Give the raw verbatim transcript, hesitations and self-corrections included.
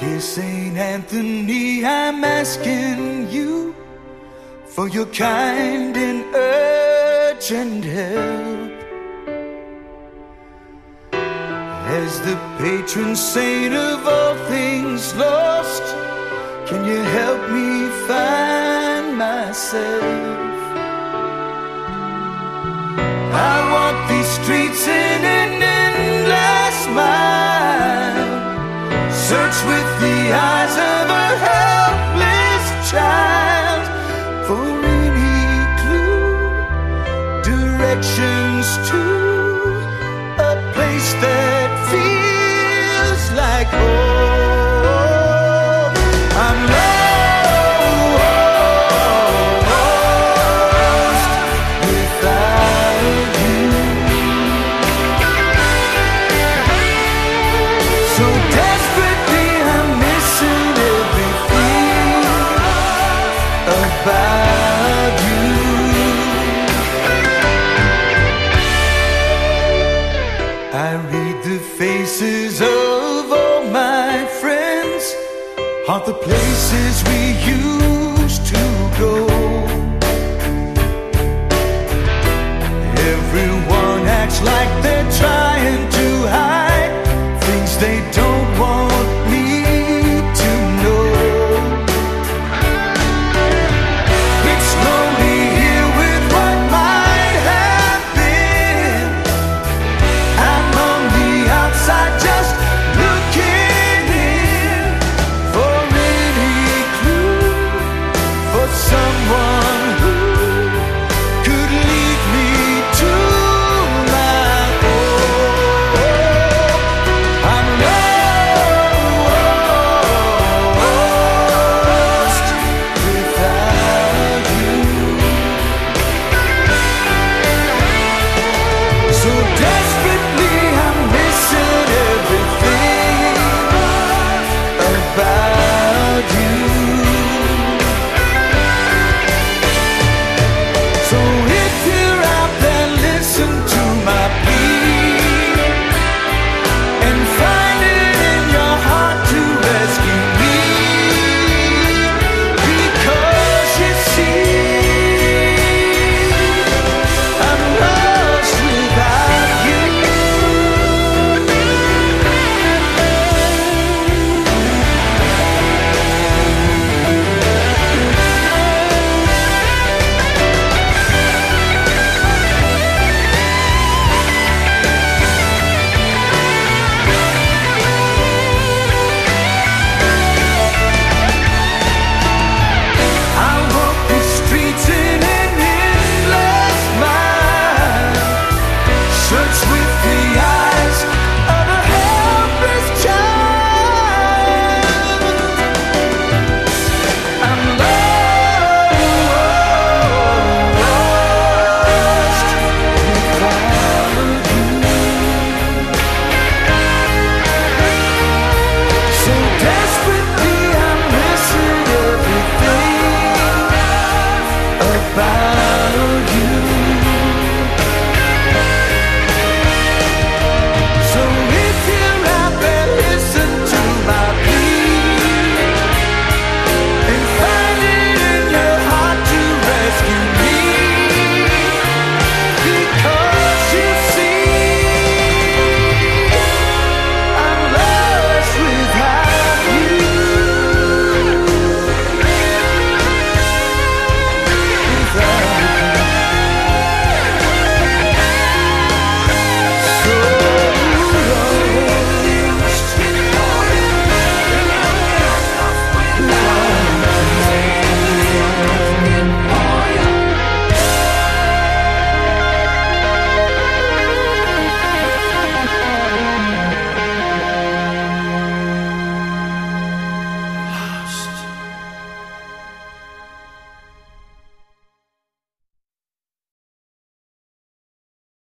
Dear Saint Anthony, I'm asking you for your kind and urgent help. As the patron saint of all things lost, can you help me find myself? I walk these streets in an endless mile, search with the eyes of a helpless child for any clue, directions to a place that feels like home. I'm lost without you, so desperately I'm missing everything about you. I read the faces of all my friends, haunt the places we used to go. Everyone acts like they're trying to hide things they don't.